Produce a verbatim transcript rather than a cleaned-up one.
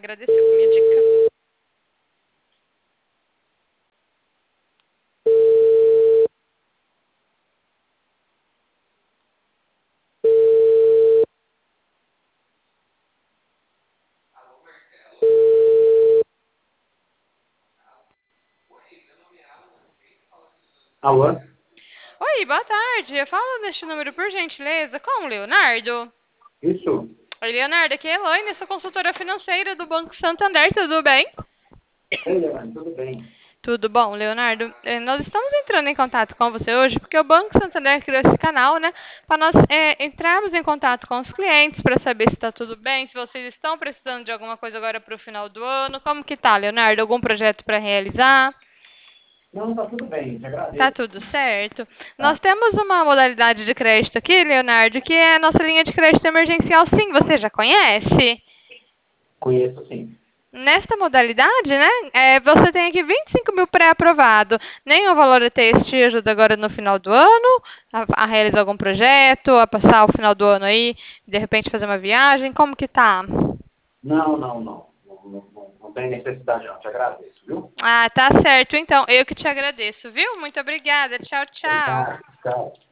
agradeceu a minha dica. Alô? Oi, boa tarde. Eu falo neste número por gentileza com o Leonardo. Isso? Oi, Leonardo, aqui é a Elaine, sou consultora financeira do Banco Santander, tudo bem? Ei, Leandro, tudo bem? Tudo bom, Leonardo? Eh, Nós estamos entrando em contato com você hoje porque o Banco Santander criou esse canal, né? Para nós eh, entrarmos em contato com os clientes para saber se está tudo bem, se vocês estão precisando de alguma coisa agora para o final do ano. Como que tá, Leonardo? Algum projeto para realizar? Não, tá tudo bem, te Tá agradeço. tudo certo. Nós Tá. temos uma modalidade de crédito aqui, Leonardo, que é a nossa linha de crédito emergencial. Sim, você já conhece? Conheço sim. Nesta modalidade, né, é, você tem aqui vinte e cinco mil pré-aprovado. Nenhum valor E T S te ajuda agora no final do ano a, a realizar algum projeto, a passar o final do ano aí, de repente fazer uma viagem. Como que tá? Não, não, não. Não, não, não, não tem necessidade não, te agradeço, viu? Ah, tá certo. Então, eu que te agradeço, viu? Muito obrigada. Tchau, tchau. Obrigado, tchau.